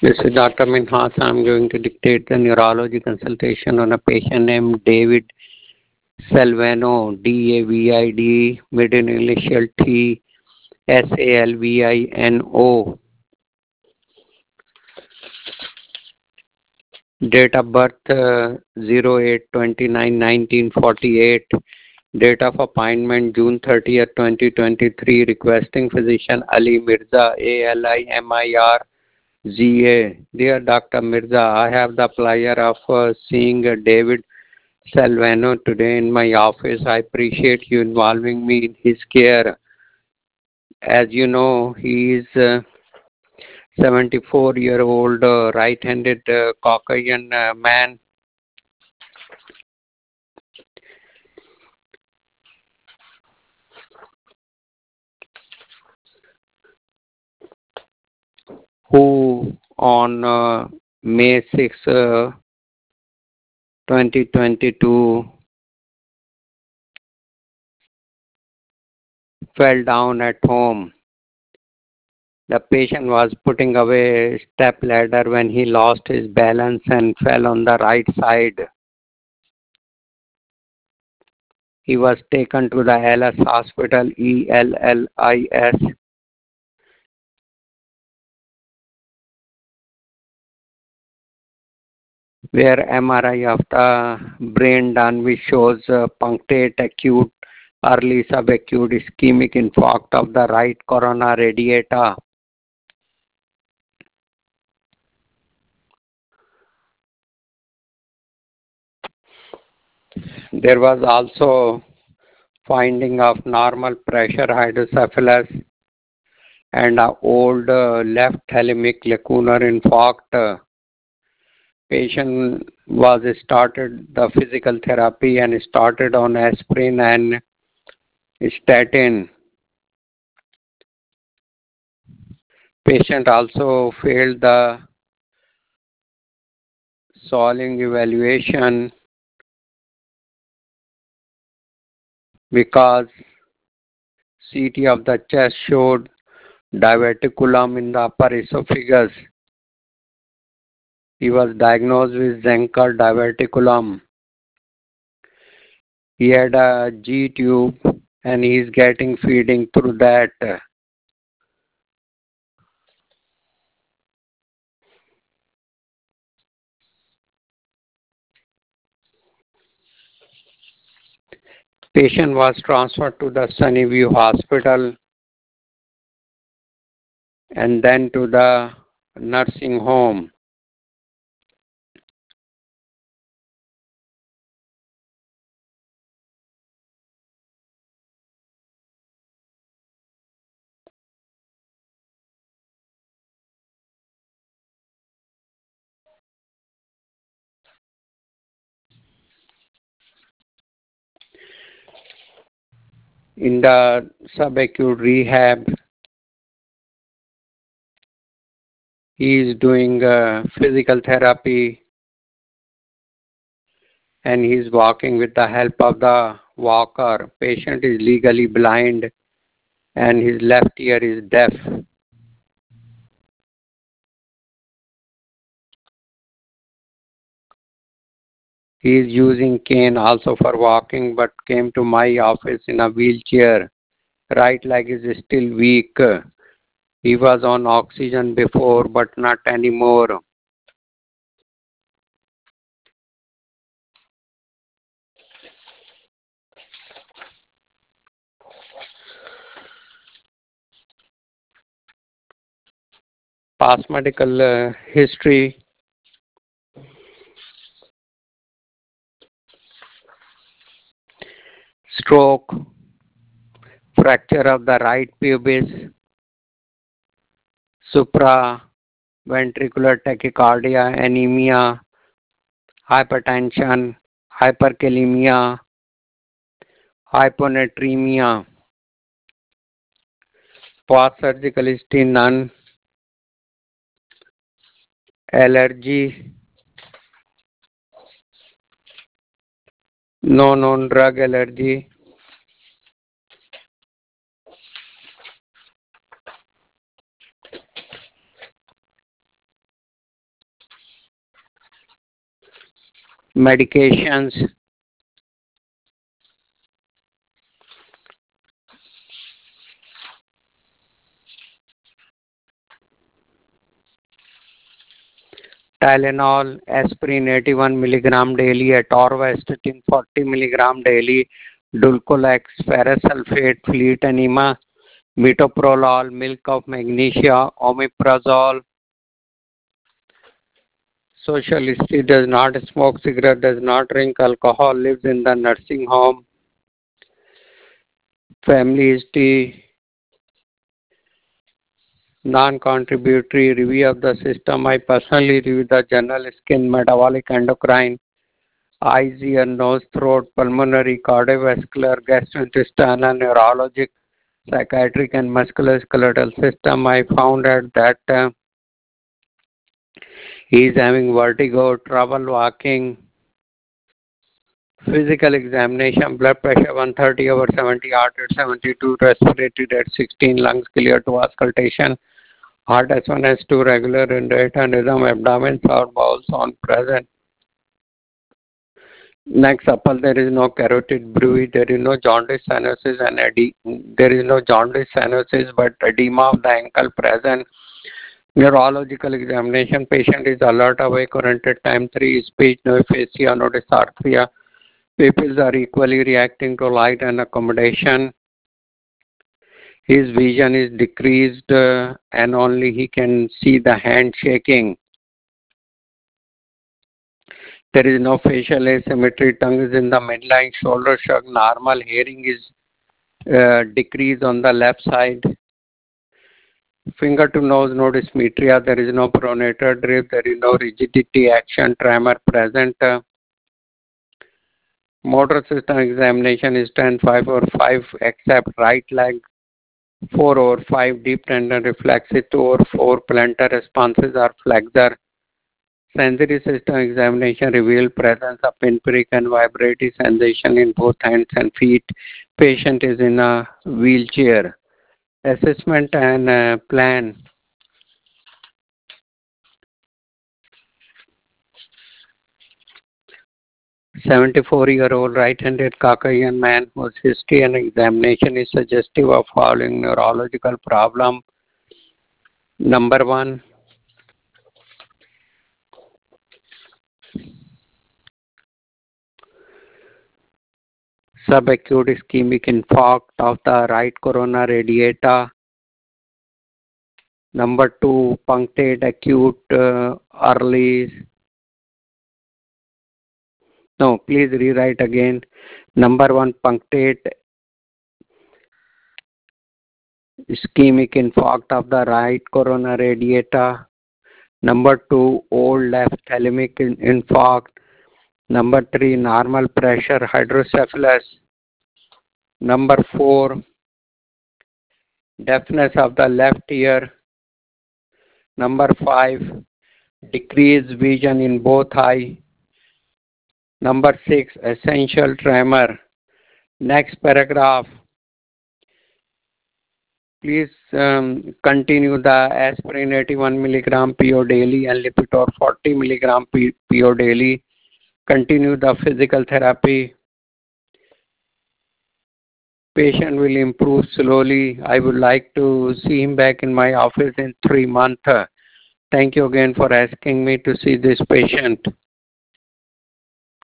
This is Dr. Minhas. I'm going to dictate the neurology consultation on a patient named David Salvino, D-A-V-I-D, middle initial T, S-A-L-V-I-N-O. Date of birth 08/29/1948. Date of appointment June 30th, 2023. Requesting physician Ali Mirza, ALIMIRZA. Dear Dr. Mirza, I have the pleasure of seeing David Salvino today in my office. I appreciate you involving me in his care. As you know, he is 74-year-old right-handed Caucasian man who on May 6, 2022 fell down at home. The patient was putting away a step ladder when he lost his balance and fell on the right side. He was taken to the LS hospital, ELLIS, where MRI of the brain done, which shows punctate acute early subacute ischemic infarct of the right corona radiata. There was also finding of normal pressure hydrocephalus and an old left thalamic lacunar infarct. Patient was started the physical therapy and started on aspirin and statin. Patient also failed the swallowing evaluation because CT of the chest showed diverticulum in the upper esophagus. He was diagnosed with Zenker diverticulum. He had a G tube and he is getting feeding through that. Patient was transferred to the Sunnyview Hospital and then to the nursing home. In the subacute rehab, he is doing physical therapy and he is walking with the help of the walker. Patient is legally blind and his left ear is deaf. He is using cane also for walking but came to my office in a wheelchair. Right leg is still weak. He was on oxygen before but not anymore. Past medical history. Stroke, fracture of the right pubis, supraventricular tachycardia, anemia, hypertension, hyperkalemia, hyponatremia. Past surgical history none. Allergy, no known drug allergy. Medications. Tylenol, aspirin 81 milligram daily, atorvastatin 40 milligram daily, Dulcolax, ferrous sulfate, fleet enema, metoprolol, milk of magnesia, omeprazole. Social history: does not smoke cigarette, does not drink alcohol, lives in the nursing home. Family history: non-contributory. Review of the system: I personally review the general skin, metabolic, endocrine, eyes, ear, nose, throat, pulmonary, cardiovascular, gastrointestinal, neurologic, psychiatric, and musculoskeletal system. I found out that he is having vertigo, trouble walking. Physical examination: blood pressure 130 over 70, heart rate 72, respiratory rate 16, lungs clear to auscultation, heart S1, S2 regular in rate and rhythm, abdomen, or bowels on present. Next, upper there is no carotid bruit, there is no jaundice, cyanosis, and there is no jaundice, cyanosis, but edema of the ankle present. Neurological examination: patient is alert, awake, oriented, time 3, speech, no aphasia, no dysarthria. Pupils are equally reacting to light and accommodation. His vision is decreased and only he can see the hand shaking. There is no facial asymmetry, tongue is in the midline, shoulder shrug, normal, hearing is decreased on the left side. Finger to nose, no dysmetria, there is no pronator drip, there is no rigidity, action, tremor present. Motor system examination is 10, 5 or 5 except right leg, 4 over 5 deep tendon reflexive, 2 over 4 plantar responses are flexor. Sensory system examination revealed presence of pinprick and vibratory sensation in both hands and feet. Patient is in a wheelchair. Assessment and plan. 74-year-old right-handed Caucasian man whose history and examination is suggestive of following neurological problem. Number 1, subacute ischemic infarct of the right corona radiata. Number 2, punctate acute early. No, please rewrite again. Number 1, punctate ischemic infarct of the right corona radiata. Number 2, old left thalamic infarct. Number 3, normal pressure hydrocephalus. Number 4, deafness of the left ear. Number 5, decreased vision in both eye. Number 6, essential tremor. Next paragraph. Please continue the aspirin 81 milligram PO daily and Lipitor 40 milligram PO daily. Continue the physical therapy. Patient will improve slowly. I would like to see him back in my office in 3 months. Thank you again for asking me to see this patient.